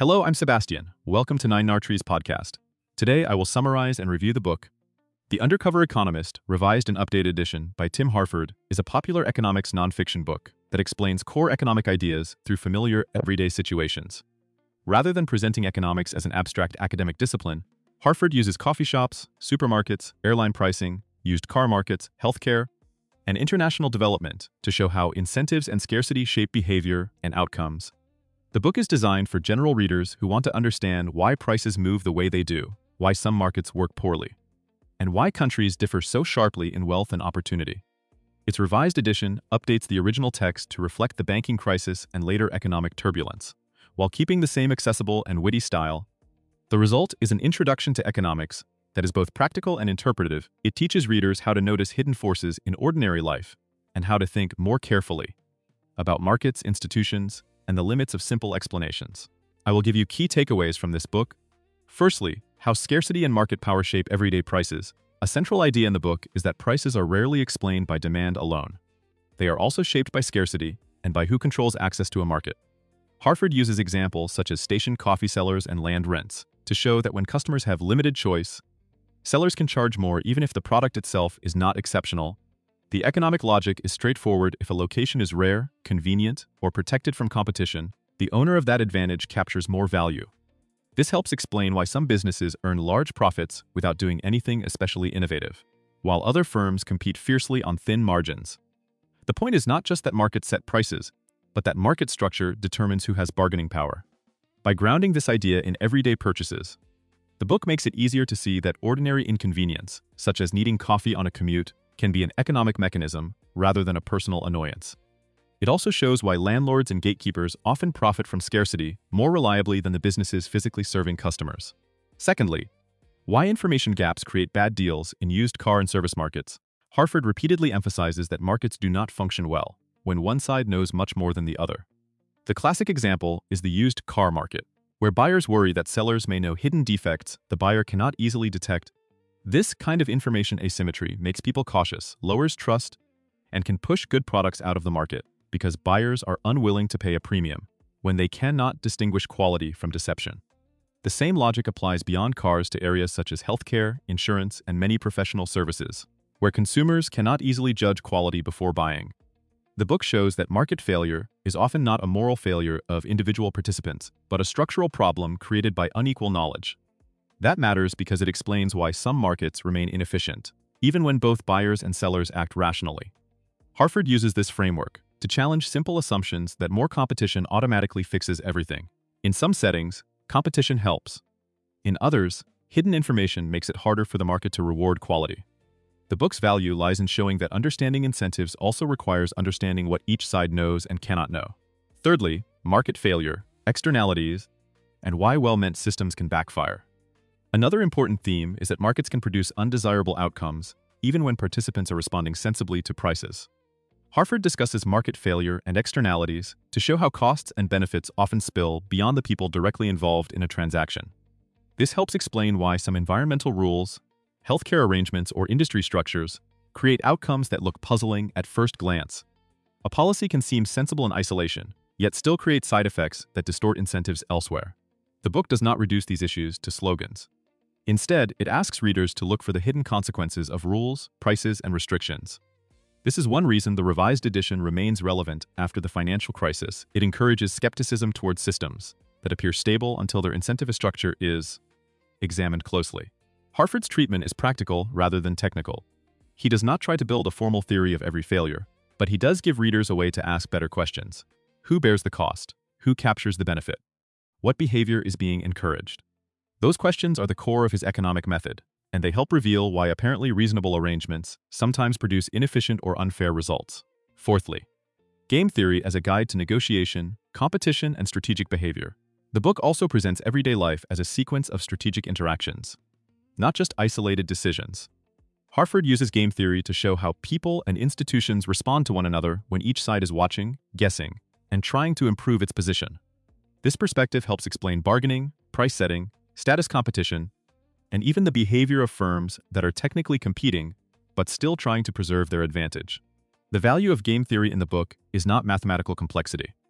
Hello, I'm Sebastian. Welcome to Nine Trees podcast. Today, I will summarize and review the book. The Undercover Economist, revised and updated edition by Tim Harford, is a popular economics nonfiction book that explains core economic ideas through familiar, everyday situations. Rather than presenting economics as an abstract academic discipline, Harford uses coffee shops, supermarkets, airline pricing, used car markets, healthcare, and international development to show how incentives and scarcity shape behavior and outcomes. The book is designed for general readers who want to understand why prices move the way they do, why some markets work poorly, and why countries differ so sharply in wealth and opportunity. Its revised edition updates the original text to reflect the banking crisis and later economic turbulence, while keeping the same accessible and witty style. The result is an introduction to economics that is both practical and interpretive. It teaches readers how to notice hidden forces in ordinary life and how to think more carefully about markets, institutions, and the limits of simple explanations. I will give you key takeaways from this book. Firstly, how scarcity and market power shape everyday prices. A central idea in the book is that prices are rarely explained by demand alone. They are also shaped by scarcity and by who controls access to a market. Harford uses examples such as station coffee sellers and land rents to show that when customers have limited choice, sellers can charge more even if the product itself is not exceptional. The economic logic is straightforward. If a location is rare, convenient, or protected from competition, the owner of that advantage captures more value. This helps explain why some businesses earn large profits without doing anything especially innovative, while other firms compete fiercely on thin margins. The point is not just that markets set prices, but that market structure determines who has bargaining power. By grounding this idea in everyday purchases, the book makes it easier to see that ordinary inconvenience, such as needing coffee on a commute, can be an economic mechanism rather than a personal annoyance. It also shows why landlords and gatekeepers often profit from scarcity more reliably than the businesses physically serving customers. Secondly, why information gaps create bad deals in used car and service markets. Harford repeatedly emphasizes that markets do not function well when one side knows much more than the other. The classic example is the used car market, where buyers worry that sellers may know hidden defects the buyer cannot easily detect. This kind of information asymmetry makes people cautious, lowers trust, and can push good products out of the market because buyers are unwilling to pay a premium when they cannot distinguish quality from deception. The same logic applies beyond cars to areas such as healthcare, insurance, and many professional services, where consumers cannot easily judge quality before buying. The book shows that market failure is often not a moral failure of individual participants, but a structural problem created by unequal knowledge. That matters because it explains why some markets remain inefficient, even when both buyers and sellers act rationally. Harford uses this framework to challenge simple assumptions that more competition automatically fixes everything. In some settings, competition helps. In others, hidden information makes it harder for the market to reward quality. The book's value lies in showing that understanding incentives also requires understanding what each side knows and cannot know. Thirdly, market failure, externalities, and why well-meant systems can backfire. Another important theme is that markets can produce undesirable outcomes, even when participants are responding sensibly to prices. Harford discusses market failure and externalities to show how costs and benefits often spill beyond the people directly involved in a transaction. This helps explain why some environmental rules, healthcare arrangements, or industry structures create outcomes that look puzzling at first glance. A policy can seem sensible in isolation, yet still create side effects that distort incentives elsewhere. The book does not reduce these issues to slogans. Instead, it asks readers to look for the hidden consequences of rules, prices, and restrictions. This is one reason the revised edition remains relevant after the financial crisis. It encourages skepticism towards systems that appear stable until their incentive structure is examined closely. Harford's treatment is practical rather than technical. He does not try to build a formal theory of every failure, but he does give readers a way to ask better questions. Who bears the cost? Who captures the benefit? What behavior is being encouraged? Those questions are the core of his economic method, and they help reveal why apparently reasonable arrangements sometimes produce inefficient or unfair results. Fourthly, game theory as a guide to negotiation, competition, and strategic behavior. The book also presents everyday life as a sequence of strategic interactions, not just isolated decisions. Harford uses game theory to show how people and institutions respond to one another when each side is watching, guessing, and trying to improve its position. This perspective helps explain bargaining, price setting, status competition, and even the behavior of firms that are technically competing but still trying to preserve their advantage. The value of game theory in the book is not mathematical complexity.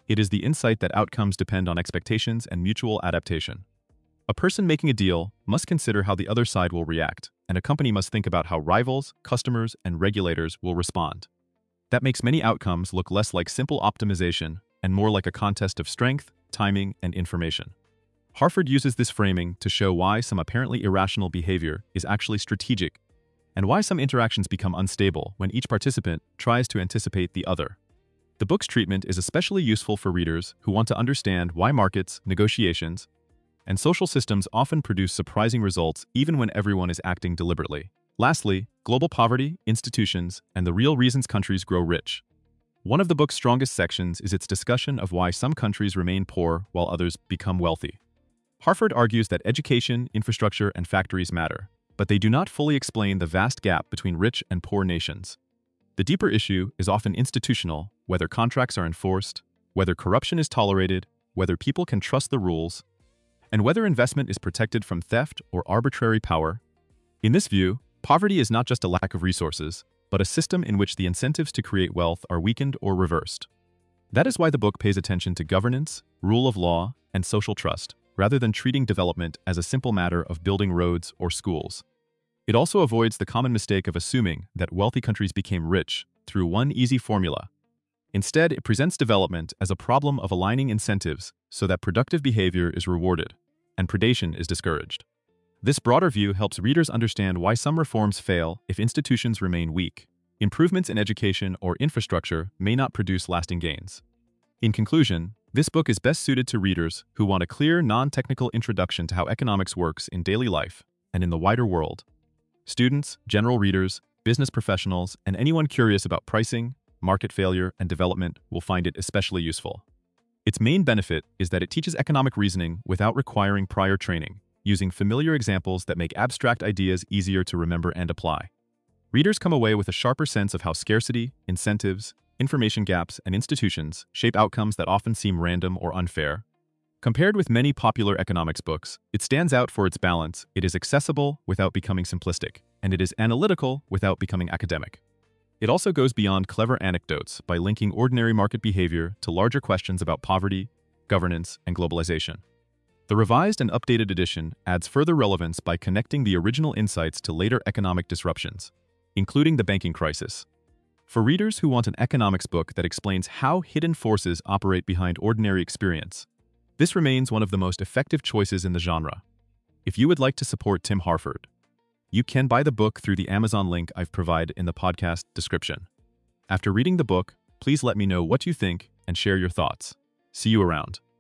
It is the insight that outcomes depend on expectations and mutual adaptation. A person making a deal must consider how the other side will react, and a company must think about how rivals, customers, and regulators will respond. That makes many outcomes look less like simple optimization and more like a contest of strength, timing, and information. Harford uses this framing to show why some apparently irrational behavior is actually strategic and why some interactions become unstable when each participant tries to anticipate the other. The book's treatment is especially useful for readers who want to understand why markets, negotiations, and social systems often produce surprising results even when everyone is acting deliberately. Lastly, global poverty, institutions, and the real reasons countries grow rich. One of the book's strongest sections is its discussion of why some countries remain poor while others become wealthy. Harford argues that education, infrastructure, and factories matter, but they do not fully explain the vast gap between rich and poor nations. The deeper issue is often institutional, whether contracts are enforced, whether corruption is tolerated, whether people can trust the rules, and whether investment is protected from theft or arbitrary power. In this view, poverty is not just a lack of resources, but a system in which the incentives to create wealth are weakened or reversed. That is why the book pays attention to governance, rule of law, and social trust, rather than treating development as a simple matter of building roads or schools. It also avoids the common mistake of assuming that wealthy countries became rich through one easy formula. Instead, it presents development as a problem of aligning incentives so that productive behavior is rewarded and predation is discouraged. This broader view helps readers understand why some reforms fail if institutions remain weak. Improvements in education or infrastructure may not produce lasting gains. In conclusion, this book is best suited to readers who want a clear, non-technical introduction to how economics works in daily life and in the wider world. Students, general readers, business professionals, and anyone curious about pricing, market failure, and development will find it especially useful. Its main benefit is that it teaches economic reasoning without requiring prior training, using familiar examples that make abstract ideas easier to remember and apply. Readers come away with a sharper sense of how scarcity, incentives, information gaps, and institutions shape outcomes that often seem random or unfair. Compared with many popular economics books, it stands out for its balance. It is accessible without becoming simplistic, and it is analytical without becoming academic. It also goes beyond clever anecdotes by linking ordinary market behavior to larger questions about poverty, governance, and globalization. The revised and updated edition adds further relevance by connecting the original insights to later economic disruptions, including the banking crisis. For readers who want an economics book that explains how hidden forces operate behind ordinary experience, this remains one of the most effective choices in the genre. If you would like to support Tim Harford, you can buy the book through the Amazon link I've provided in the podcast description. After reading the book, please let me know what you think and share your thoughts. See you around.